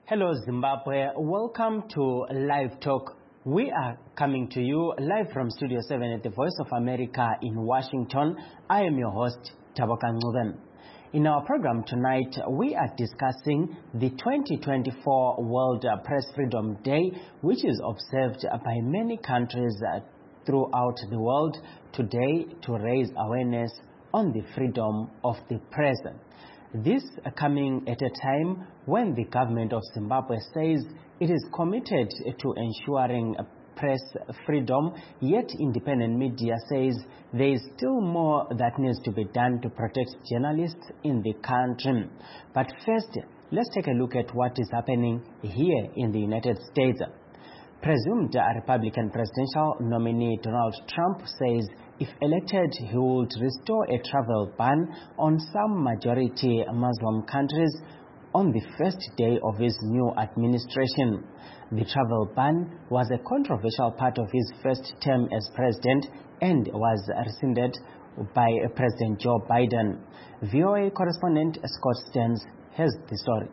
Hello Zimbabwe, welcome to Live Talk. We are coming to you live from Studio 7 at the Voice of America in Washington. I am your host, Taboka Ngcuben. In our program tonight, we are discussing the 2024 World Press Freedom Day, which is observed by many countries throughout the world today to raise awareness on the freedom of the press. This coming at a time when the government of Zimbabwe says it is committed to ensuring press freedom, yet independent media says there is still more that needs to be done to protect journalists in the country. But first, let's take a look at what is happening here in the United States. Presumed Republican presidential nominee Donald Trump says if elected, he would restore a travel ban on some majority Muslim countries on the first day of his new administration. The travel ban was a controversial part of his first term as president and was rescinded by President Joe Biden. VOA correspondent Scott Stearns has the story.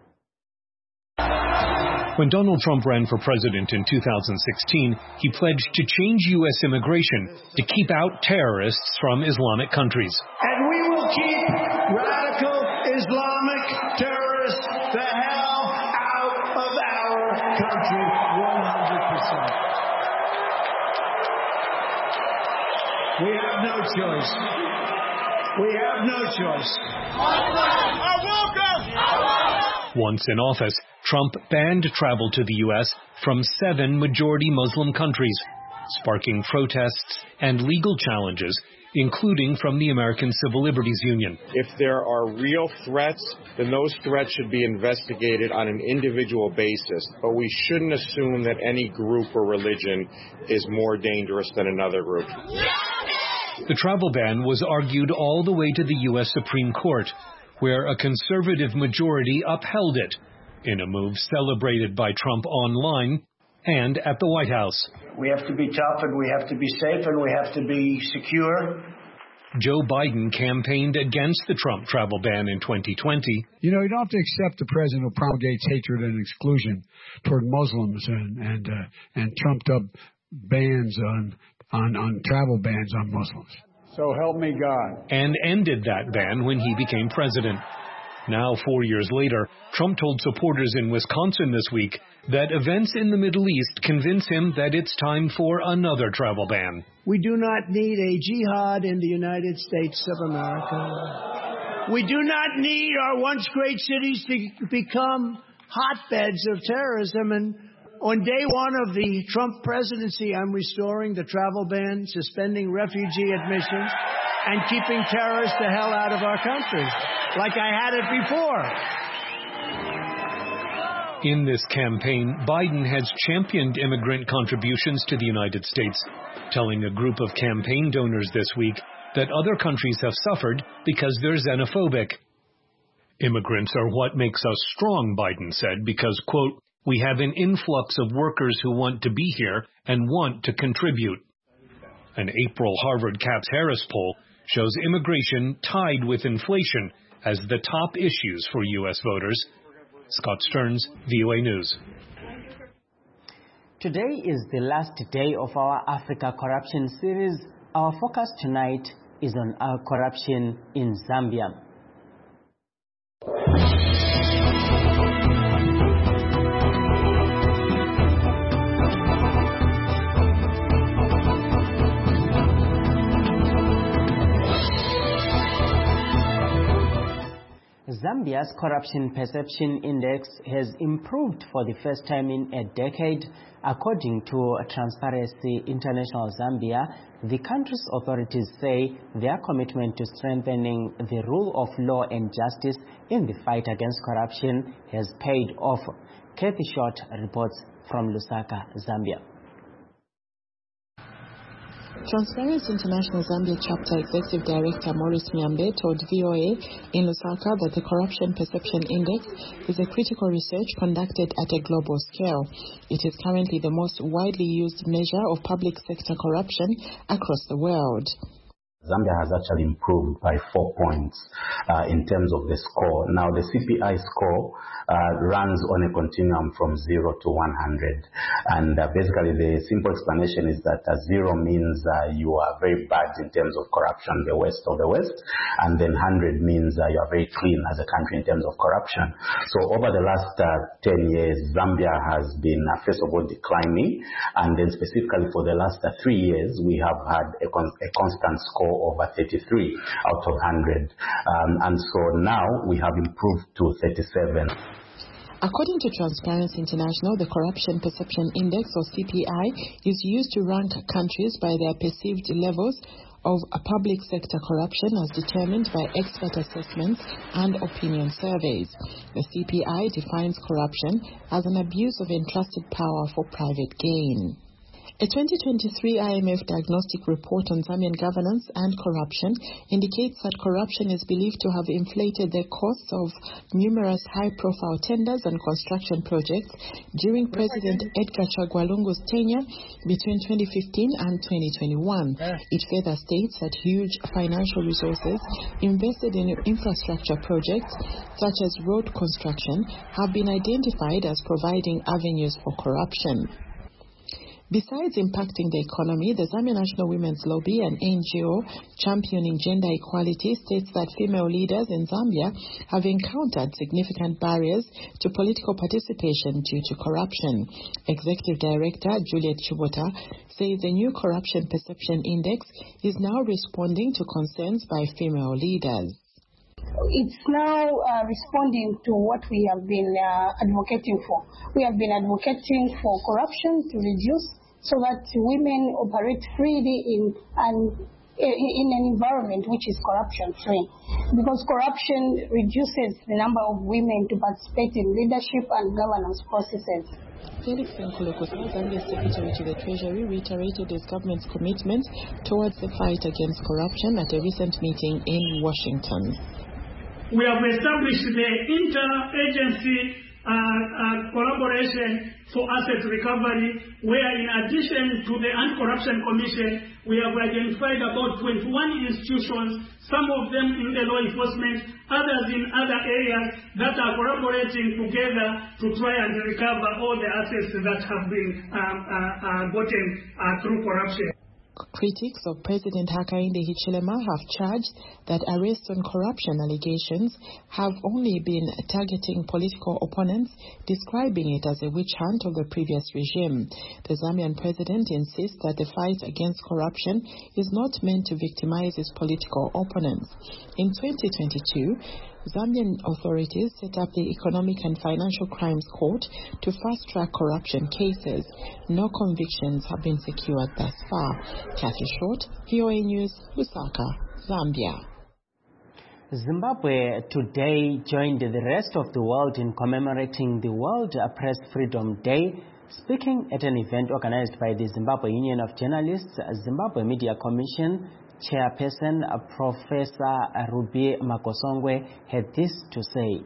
When Donald Trump ran for president in 2016, he pledged to change U.S. immigration to keep out terrorists from Islamic countries. And we will keep radical Islamic terrorists the hell out of our country 100%. We have no choice. We have no choice. Once in office, Trump banned travel to the U.S. from 7 majority Muslim countries, sparking protests and legal challenges, including from the American Civil Liberties Union. If there are real threats, then those threats should be investigated on an individual basis. But we shouldn't assume that any group or religion is more dangerous than another group. The travel ban was argued all the way to the U.S. Supreme Court, where a conservative majority upheld it, in a move celebrated by Trump online and at the White House. We have to be tough, and we have to be safe, and we have to be secure. Joe Biden campaigned against the Trump travel ban in 2020. You don't have to accept the president who promulgates hatred and exclusion toward Muslims and trumped up bans on travel bans on Muslims. So help me God. And ended that ban when he became president. Now, 4 years later, Trump told supporters in Wisconsin this week that events in the Middle East convince him that it's time for another travel ban. We do not need a jihad in the United States of America. We do not need our once great cities to become hotbeds of terrorism. And on day one of the Trump presidency, I'm restoring the travel ban, suspending refugee admissions, and keeping terrorists the hell out of our country, like I had it before. In this campaign, Biden has championed immigrant contributions to the United States, telling a group of campaign donors this week that other countries have suffered because they're xenophobic. Immigrants are what makes us strong, Biden said, because, quote, we have an influx of workers who want to be here and want to contribute. An April Harvard Capps-Harris poll shows immigration tied with inflation as the top issues for U.S. voters. Scott Stearns, VOA News. Today is the last day of our Africa Corruption series. Our focus tonight is on our corruption in Zambia. Zambia's Corruption Perception Index has improved for the first time in a decade. According to Transparency International Zambia, the country's authorities say their commitment to strengthening the rule of law and justice in the fight against corruption has paid off. Kathy Short reports from Lusaka, Zambia. Transparency International Zambia Chapter Executive Director Maurice Miambe told VOA in Lusaka that the Corruption Perception Index is a critical research conducted at a global scale. It is currently the most widely used measure of public sector corruption across the world. Zambia has actually improved by 4 points in terms of the score. Now, the CPI score runs on a continuum from 0 to 100. And basically, the simple explanation is that 0 means you are very bad in terms of corruption, the worst of the worst. And then 100 means you are very clean as a country in terms of corruption. So over the last 10 years, Zambia has been, first of all, declining. And then specifically for the last 3 years, we have had a constant score over 33 out of 100. And so now we have improved to 37. According to Transparency International, the Corruption Perception Index, or CPI, is used to rank countries by their perceived levels of public sector corruption as determined by expert assessments and opinion surveys. The CPI defines corruption as an abuse of entrusted power for private gain. A 2023 IMF diagnostic report on Zambian governance and corruption indicates that corruption is believed to have inflated the costs of numerous high-profile tenders and construction projects during President Edgar Chagwa Lungu's tenure between 2015 and 2021. It further states that huge financial resources invested in infrastructure projects, such as road construction, have been identified as providing avenues for corruption. Besides impacting the economy, the Zambia National Women's Lobby, an NGO championing gender equality, states that female leaders in Zambia have encountered significant barriers to political participation due to corruption. Executive Director Juliet Chubota says the new Corruption Perception Index is now responding to concerns by female leaders. It's now responding to what we have been advocating for. We have been advocating for corruption to reduce so that women operate freely in an environment which is corruption-free. Because corruption reduces the number of women to participate in leadership and governance processes. Felix Nkulukusa, Zambia's Secretary to the Treasury, reiterated his government's commitment towards the fight against corruption at a recent meeting in Washington. We have established the inter-agency collaboration for asset recovery, where in addition to the Anti-Corruption Commission, we have identified about 21 institutions, some of them in the law enforcement, others in other areas that are collaborating together to try and recover all the assets that have been gotten through corruption. Critics of President Hakainde Hichilema have charged that arrests on corruption allegations have only been targeting political opponents, describing it as a witch hunt of the previous regime. The Zambian president insists that the fight against corruption is not meant to victimize his political opponents. In 2022, Zambian authorities set up the Economic and Financial Crimes Court to fast-track corruption cases. No convictions have been secured thus far. Kathy Short, VOA News, Lusaka, Zambia. Zimbabwe today joined the rest of the world in commemorating the World Press Freedom Day. Speaking at an event organized by the Zimbabwe Union of Journalists, Zimbabwe Media Commission Chairperson Professor Ruby Makosongwe had this to say.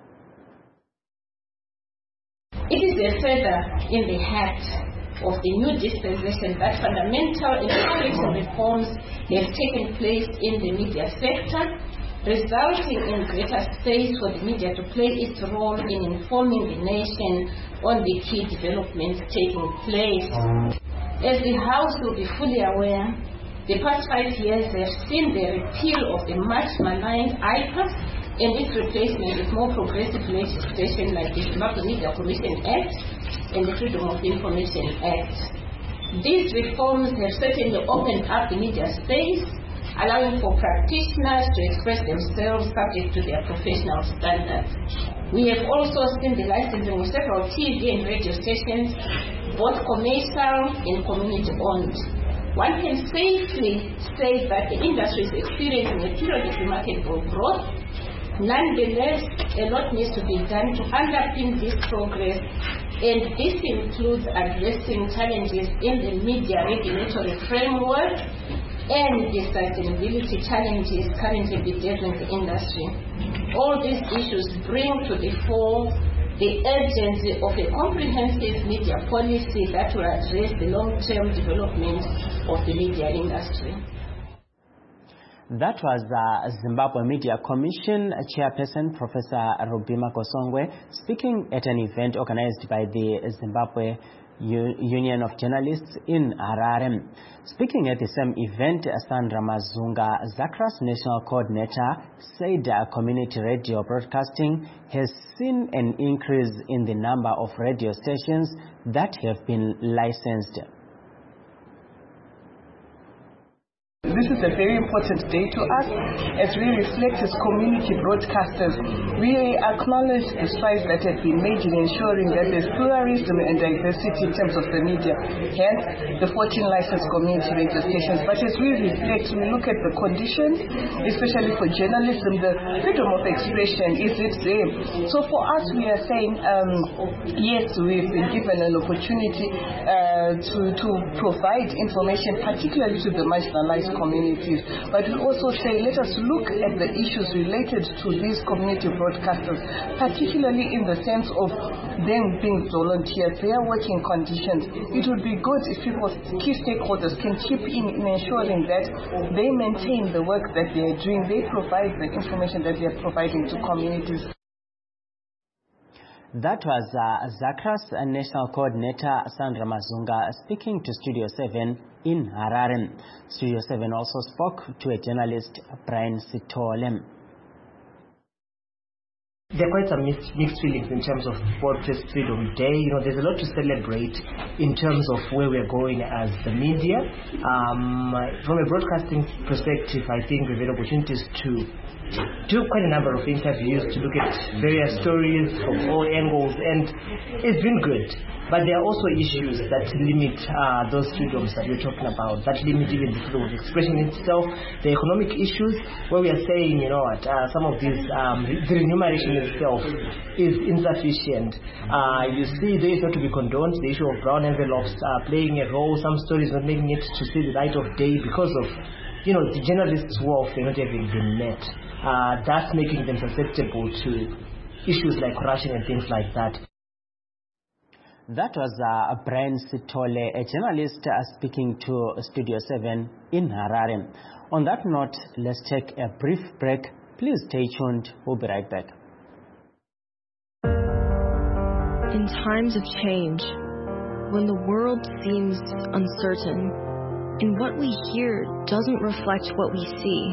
It is a feather in the hat of the new dispensation that fundamental and reforms have taken place in the media sector, resulting in greater space for the media to play its role in informing the nation on the key developments taking place. As the House will be fully aware, the past 5 years have seen the repeal of the much maligned IPAS and its replacement with more progressive legislation like the Zimbabwe Media Commission Act and the Freedom of Information Act. These reforms have certainly opened up the media space, allowing for practitioners to express themselves subject to their professional standards. We have also seen the licensing of several TV and radio stations, both commercial and community-owned. One can safely say that the industry is experiencing a period of remarkable growth. Nonetheless, a lot needs to be done to underpin this progress, and this includes addressing challenges in the media regulatory framework and the sustainability challenges currently bedeviling the industry. All these issues bring to the fore the urgency of a comprehensive media policy that will address the long-term development of the media industry. That was Zimbabwe Media Commission Chairperson Professor Rubima Kosongwe speaking at an event organized by the Zimbabwe Union of Journalists in Harare. Speaking at the same event, Sandra Mazunga, ZACRA's national coordinator, said community radio broadcasting has seen an increase in the number of radio stations that have been licensed. This is a very important day to us as we reflect as community broadcasters. We acknowledge the strides that have been made in ensuring that there's pluralism and diversity in terms of the media, hence the 14 licensed community radio stations. But as we reflect, we look at the conditions, especially for journalism, the freedom of expression, is it there? So for us, we are saying, yes, we've been given an opportunity to provide information, particularly to the marginalized communities. But we also say, let us look at the issues related to these community broadcasters, particularly in the sense of them being volunteers, their working conditions. It would be good if people, key stakeholders, can chip in ensuring that they maintain the work that they are doing, they provide the information that they are providing to communities. That was ZACRA's National Coordinator Sandra Mazunga speaking to Studio 7 in Harare. Studio 7 also spoke to a journalist, Brian Sitole. There are quite some mixed feelings in terms of World Press Freedom Day. You know, there's a lot to celebrate in terms of where we're going as the media. From a broadcasting perspective, I think we've had opportunities to do quite a number of interviews to look at various stories from all angles, and it's been good. But there are also issues that limit those freedoms that we're talking about, that limit even the freedom of expression itself. The economic issues, where we are saying, you know what, some of these, the remuneration itself is insufficient. You see, there is not to be condoned, the issue of brown envelopes playing a role, some stories not making it to see the light of day because of, you know, the journalists' welfare not having been met. That's making them susceptible to issues like corruption and things like that. That was Brian Sitole, a journalist speaking to Studio 7 in Harare. On that note, let's take a brief break. Please stay tuned. We'll be right back. In times of change, when the world seems uncertain and what we hear doesn't reflect what we see,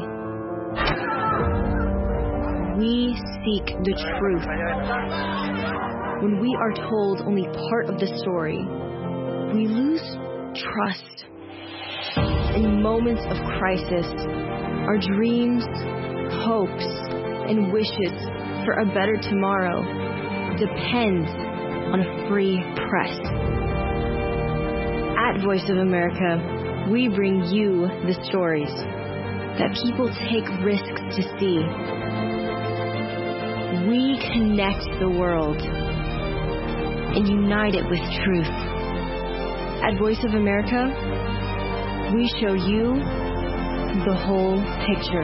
we seek the truth. When we are told only part of the story, we lose trust. In moments of crisis, our dreams, hopes, and wishes for a better tomorrow depends on a free press. At Voice of America, we bring you the stories that people take risks to see. We connect the world and unite it with truth. At Voice of America, we show you the whole picture.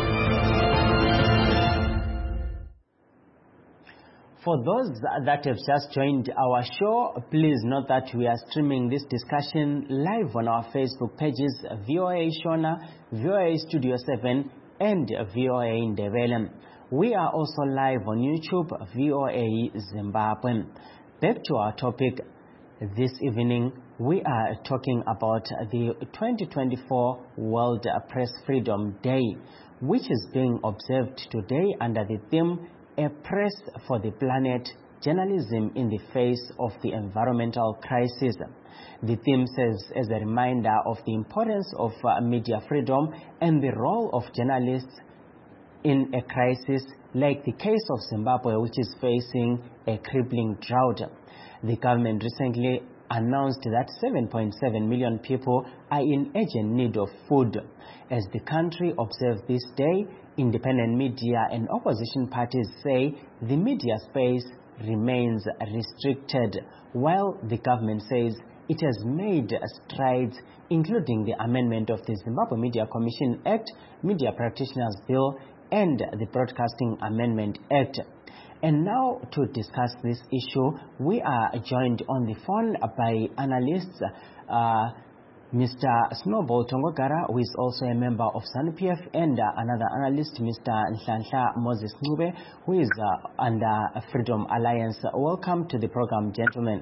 For those that have just joined our show, please note that we are streaming this discussion live on our Facebook pages, VOA Shona, VOA Studio 7, and VOA Ndebele. We are also live on YouTube, VOA Zimbabwe. Back to our topic this evening, we are talking about the 2024 World Press Freedom Day, which is being observed today under the theme, A Press for the Planet, Journalism in the Face of the Environmental Crisis. The theme says as a reminder of the importance of media freedom and the role of journalists in a crisis like the case of Zimbabwe, which is facing a crippling drought. The government recently announced that 7.7 million people are in urgent need of food. As the country observes this day, independent media and opposition parties say the media space remains restricted, while the government says it has made strides, including the amendment of the Zimbabwe Media Commission Act, Media Practitioners Bill, and the Broadcasting Amendment Act. And now to discuss this issue, we are joined on the phone by analysts Mr. Snowball Tongogara, who is also a member of SANU-PF, and another analyst, Mr. Nhlanhla Moses Ncube, who is under Freedom Alliance. Welcome to the program, gentlemen.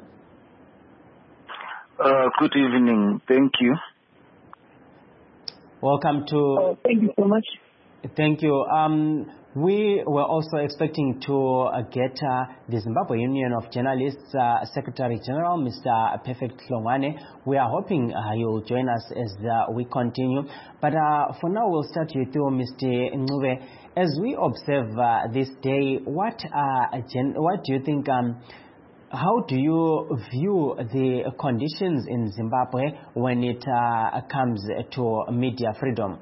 Good evening. Thank you. Welcome to... thank you so much. Thank you. We were also expecting to get the Zimbabwe Union of Journalists Secretary General, Mr. Perfect Hlongwane. We are hoping you'll join us as we continue. But for now, we'll start with you, Mr. Ncube. As we observe this day, what do you think, how do you view the conditions in Zimbabwe when it comes to media freedom?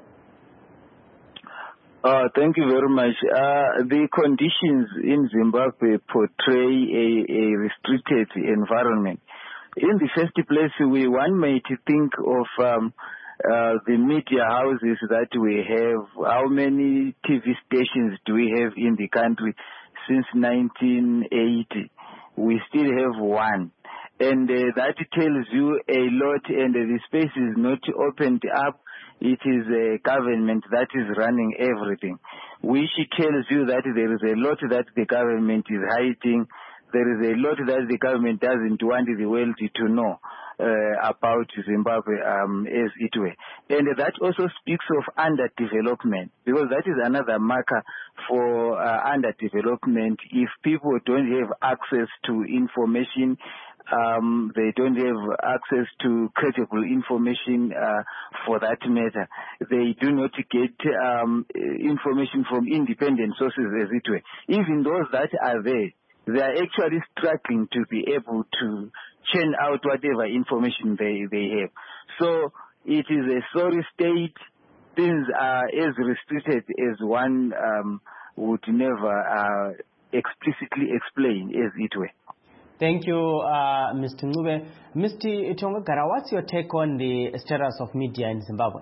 Thank you very much. The conditions in Zimbabwe portray a restricted environment. In the first place, one might think of the media houses that we have. How many TV stations do we have in the country since 1980? We still have one. And that tells you a lot, and the space is not opened up. It is a government that is running everything, which tells you that there is a lot that the government is hiding. There is a lot that the government doesn't want the world to know about Zimbabwe as it were. And that also speaks of underdevelopment, because that is another marker for underdevelopment. If people don't have access to information, they don't have access to credible information for that matter. They do not get information from independent sources, as it were. Even those that are there, they are actually struggling to be able to churn out whatever information they have. So it is a sorry state. Things are as restricted as one would never explicitly explain, as it were. Thank you, Mr. Ncube. Mr. Tongogara, what's your take on the status of media in Zimbabwe?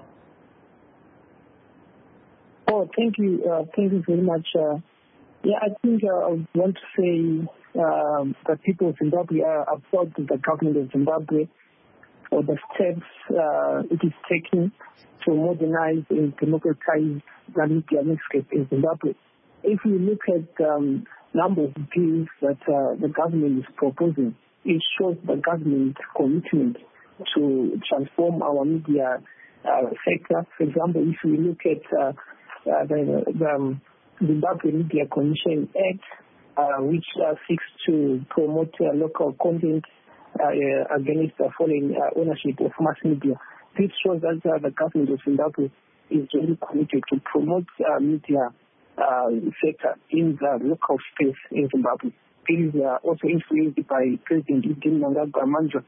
Oh, thank you. Thank you very much. I think I want to say that people of Zimbabwe are proud of the government of Zimbabwe for the steps it is taking to modernize and democratize the media landscape in Zimbabwe. If you look at number of bills that the government is proposing, it shows the government's commitment to transform our media sector. For example, if you look at the Zimbabwe Media Commission Act, which seeks to promote local content against the foreign ownership of mass media, this shows that the government of Zimbabwe is really committed to promote media sector in the local space in Zimbabwe. It is also influenced by President Edwin Mnangagwa Manjwa,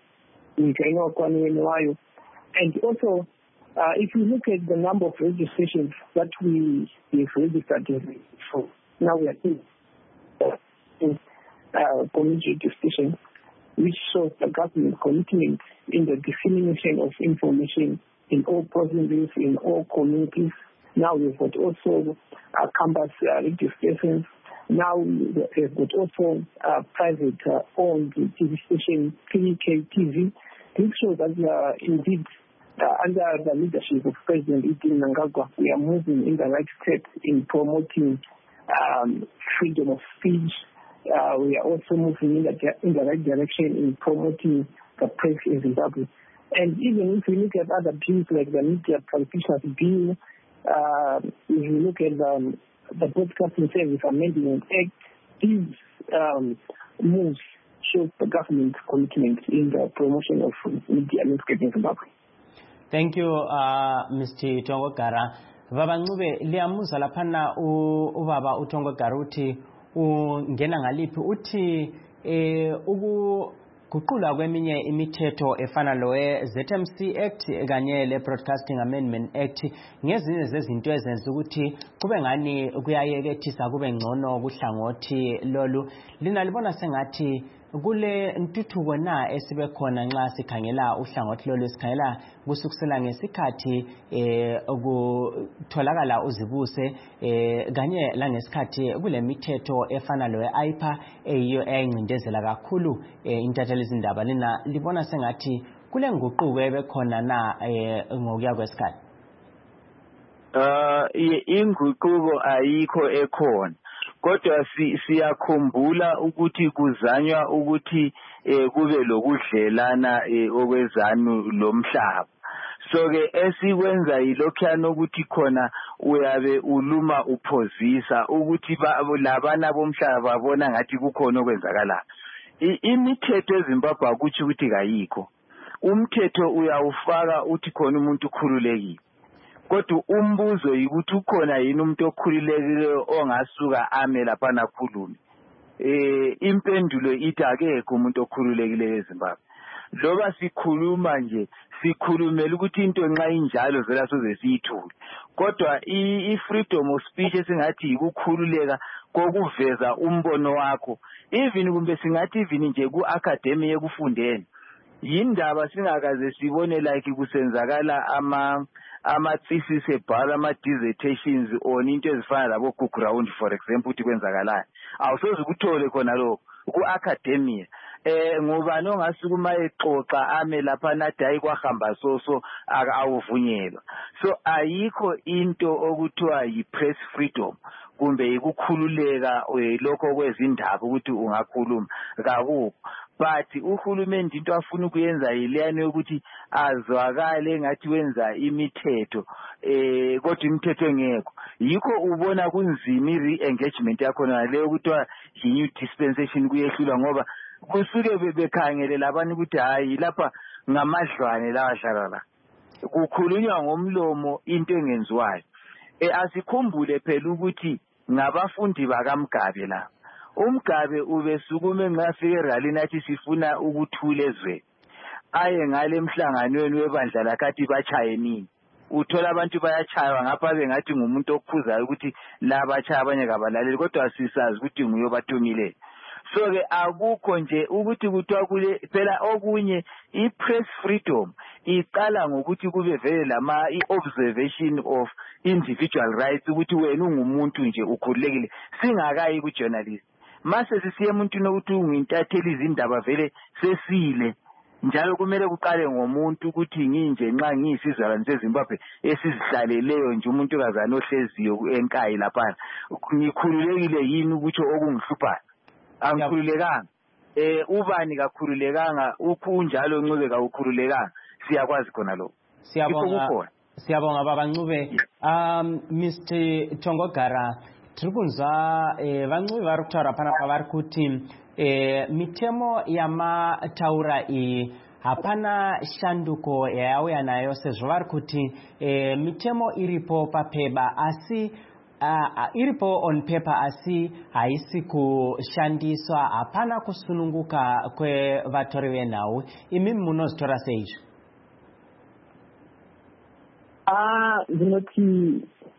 and also if you look at the number of registrations that we have registered for, now we are in community registration, which shows the government commitment in the dissemination of information in all provinces, in all communities. Now we've got also campus registrations. Now we've got also private owned TV station, PKTV. This shows that indeed under the leadership of President Edwin Mnangagwa, we are moving in the right step in promoting freedom of speech. We are also moving in the right direction in promoting the press in Zimbabwe. And even if we look at other bills like the Media Practitioners Bill, if you look at the Broadcasting Service Amendment Act, these moves show the government's commitment in the promotion of media landscape in Zimbabwe. Thank you, Mr. Tongogara. Baba Ncube, liyamuza laphana ubaba uTongogara uthi ungena ngaliphi uthi ukuguqula kweminye imithetho efana lowe ZMC Act kanye le Broadcasting Amendment Act ngezinye zezinto ezenza ukuthi kube ngani kuyayekethisa kube ngcono kuhlangothi lolu lina libona sengathi kule ntuthuko na esibe khona nxa sikhangela uhlangothi lolu sikhangela kusukusela ngesikhathi ukutholakala uzibuse kanye la ngesikhathi kule mithetho efana lo IPA eyiyo eyincindezela kakhulu intatheli izindaba lina libona sengathi kule nguquko ebekhona na ngokuya kwesikhathi? Inguquko ayikho ekhona, kodwa siyakhumbula ukuthi kuzanywa ukuthi kube lokudlelana okwezanu lomhlaba. So ke esikwenza yilokhuyana ukuthi khona uyabe uluma uphozisa ukuthi labana bomhlaba babona ngathi kukhona okwenzakala. Imithetho eZimbabwe akuthi ukuthi kayikho. Umthetho uyawufaka uthi khona umuntu ukhululekile. Kodwa umbuzo yikuthi ukhona yini umuntu okhululekileyo ongasuka ame lapha nakhulume. Impendulo ithi akekho umuntu okhululekileyo eZimbabwe. Loba sikhuluma nje sikhulumela ukuthi into nxa injalo vela soze siyithule. Kodwa i-freedom of speech esingathi yikukhululeka kokuveza umbono wakho, even kumbe singathi even nje ku-academy yekufundeni, yindaba singakaze sibone like kusenzakala ama-thesis ebhala ama-dissertations on into ezifana labo ku-ground for example ukuthi kwenzakalayo. Awusoze ukuthole khona lokho ku-academia. Ngubani ongasukuma exoxa ame lapha nathi hayi kwahamba so awuvunyelwa. So ayikho into okuthiwa yi-press freedom kumbe yikukhululeka lokho kwezindaba ukuthi ungakhuluma kakukho. But uhulumende into afuna ukuyenza yileyana yokuthi azwakale ngathi wenza imithetho kodwa imithetho engekho. Yikho ubona kunzima i-re-engagement yakho naleyo kuthiwa yi-new dispensation kuyehlula ngoba kusuke bekhangele labani ukuthi hayi lapha ngamadlwane lawahlala la. Kukhulunywa ngomlomo into engenziwayo. Asikhumbule phela ukuthi ngabafundi bakaMgabe la. UMgabe ubesukume ngafike rally nathi sifuna ukuthula ezweni. Aye ngale emhlanganweni webandla lakathi bachaye nini. Uthola abantu bayachaywa ngapha bengathi ngumuntu okuphuzayo ukuthi la bachaya abanye kabalaleli kodwa sisazi ukuthi nguye obathumile. So ke akukho nje ukuthi kuthiwa kule phela okunye i-press freedom iqala ngokuthi kube vele lama i-observation of individual rights ukuthi wena ungumuntu nje ukhululekile singakayi ku-journalist. Mase sisiye emuntwini ukuthi ungiyintatheli izindaba vele sesile. Njalo kumele kuqale ngomuntu ukuthi nginje nxa ngiyisizalwane seZimbabwe esizihlaleleyo nje umuntu kazana ohleziyo enkayi lapha. Ngikhululekile yini ukuthi okungihluphayo? Angikhululekanga. Ubani kakhululekanga ukunjalo Ncube kawukhululekanga. Siyakwazi khona lokho. Siyabonga baba Ncube. Mr. Tongogara, tirikunzwa vaNcube vari kutaura panapa vari kuti mitemo yamataura iyi hapana shanduko yayauya nayo sezvo vari kuti mitemo iripo papeba asi iripo on paper asi haisi kushandiswa, hapana kusununguka kwevatori venhau. Imi munozvitora seizvo? Ndinoti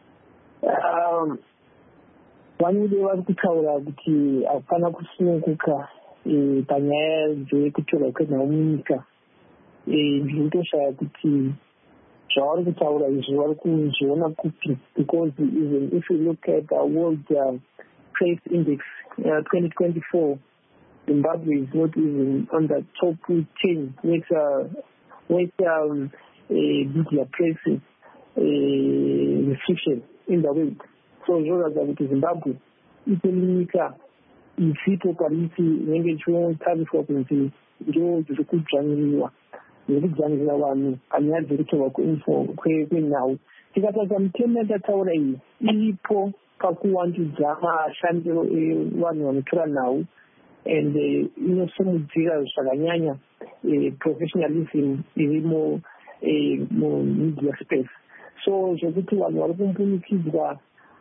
VaNcube vari kutaura kuti hapana kusununguka panyaya dzekutorwa kwenhau munyika. Ndinotoshaya kuti zvavari kutaura izvi vari kuzviona kupi, because even if you look at the World Trade Index 2024, Zimbabwe is not even on the top 10 with media press restriction in the world. So zvoratidza kuti Zimbabwe itomunyika isipo parisi inenge ichitariswa kunzi ndo dziri kudzvanyiriwa nekudzvanira vanhu panyaya dzekutorwa kwenhau. Tikatarisa mitemo yatataura iyi iripo pakuwandudza mashandiro evanhu vanotora nhau and inosimudzira zvakanyanya professionalism irimo mumedia space. So zvokuti vanhu vari kumbunikidzwa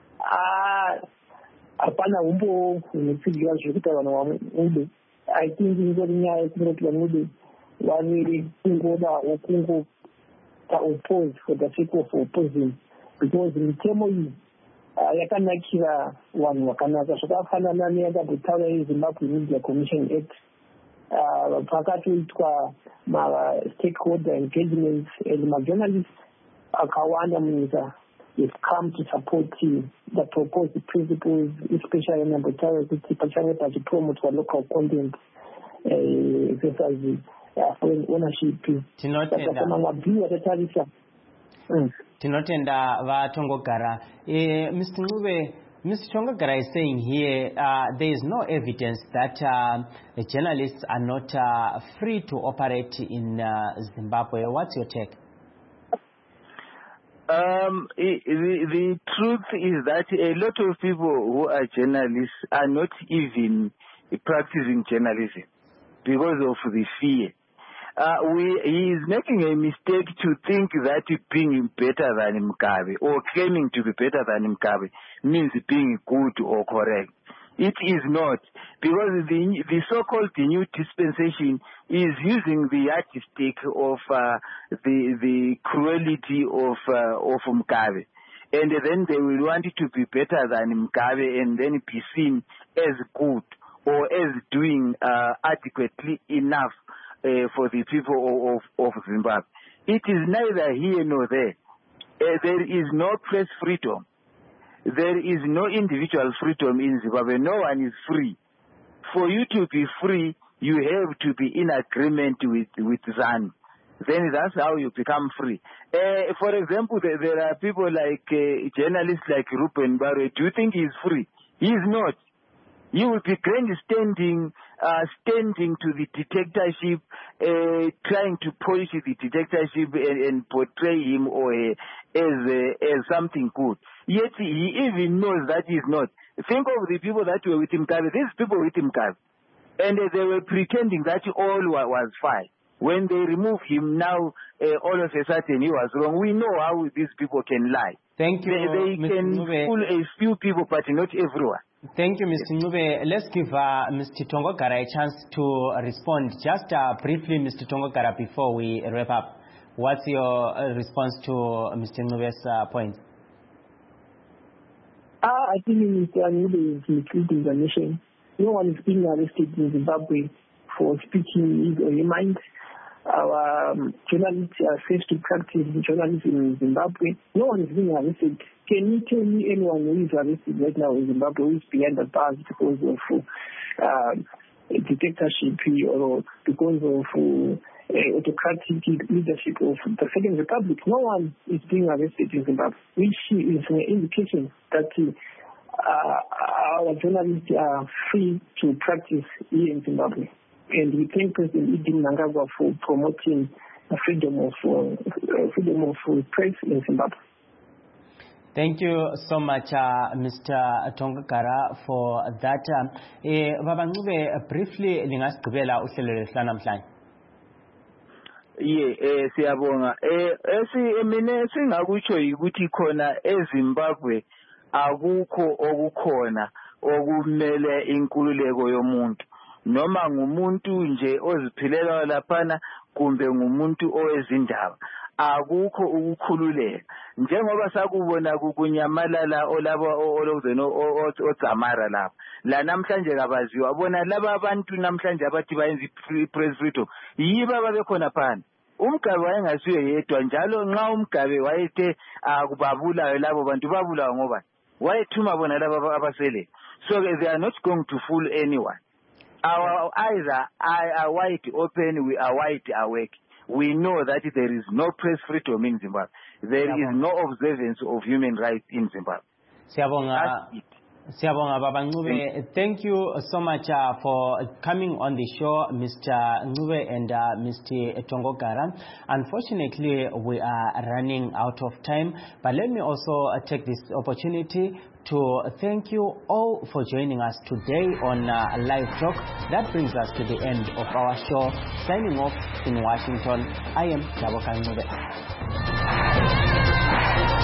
hapana umbo hunotsigira zvekuti vanhu vaNcube. I think ingori nyaya yekunoti vaNcube vari kungodawo oppose for the sake of opposing, because mitemo iyi yakanakira vanhu vakanaka zvakafanana neyakazotaura yeZimbabwe Media Commission Act. Pakatoitwa ma-stakeholder engagements and ma-journalists akawanda munyika has come to support the proposed principles, especially nambotaura kuti pachange pachipromotwa local content exercise foreign ownership mabhiwa tatarisa tinotenda vatongogara. Mr. Ncube, Mr. Tongogara is saying here there is no evidence that journalists are not free to operate in Zimbabwe. What's your take? The truth is that a lot of people who are journalists are not even practicing journalism because of the fear. He is making a mistake to think that being better than Mugabe or claiming to be better than Mugabe means being good or correct. It is not, because the so-called new dispensation is using the yardstick of the cruelty of Mugabe, and then they will want it to be better than Mugabe and then be seen as good or as doing adequately enough for the people of Zimbabwe. It is neither here nor there. There is no press freedom. There is no individual freedom in Zimbabwe. No one is free. For you to be free, you have to be in agreement with ZANU. Then that's how you become free. For example, there are people like journalists like Ruben Barwe. Do you think he's free? He is not. You will be grandstanding, standing to the dictatorship, trying to polish the dictatorship and portray him as something good. Yet he even knows that he's not. Think of the people that were with Mugabe. These people with Mugabe, and they were pretending that all was fine. When they remove him, now all of a sudden he was wrong. We know how these people can lie. Thank you, They can fool a few people, but not everyone. Thank you, Mr. Ncube. Let's give Mr. Tongogara a chance to respond. Just briefly, Mr. Tongogara, before we wrap up. What's your response to Mr. Ncube's point? I think Mr. Ncube is misleading the nation. No one is being arrested in Zimbabwe for speaking his or her mind. Our journalists are safe to practice journalism in Zimbabwe. No one is being arrested. Can you tell me anyone who is arrested right now in Zimbabwe who is behind the bars because of dictatorship or because of autocratic leadership of the Second Republic? No one is being arrested in Zimbabwe, which is an indication that our journalists are free to practice here in Zimbabwe. And we thank President Idi Mnangagwa for promoting freedom of press in Zimbabwe. Thank you so much, Mr. Tongogara, for that. Baba Ncube, briefly, lingasigqibela uhlelo lwethu namhlanje. Siyabonga. Mina singakutsho ukuthi khona eZimbabwe akukho okukhona okumele inkululeko yomuntu. Noma ngumuntu nje oziphilela laphana kumbe ngumuntu owezindaba. Akukho ukukhululeka. Njengoba sakubona kunyamalala olabo oZamara lapha. La namhlanje kabaziwa bona laba abantu namhlanje abathi bayenza press freedom. Yiba babekhona phana. Umgabe wayengasiyo yedwa njalo nxa umgabe wayethe akubabulayo labo bantu babulawa ngoba wayethuma bona laba abasele. So they are not going to fool anyone. Our eyes are wide open, we are wide awake. We know that there is no press freedom in Zimbabwe. There is no observance of human rights in Zimbabwe. Siyabonga Baba Ncube. Thank you so much for coming on the show, Mr. Ncube and Mr. Tongogara. Unfortunately, we are running out of time, but let me also take this opportunity to thank you all for joining us today on Live Talk. That brings us to the end of our show. Signing off in Washington, I am Taboka Ncube.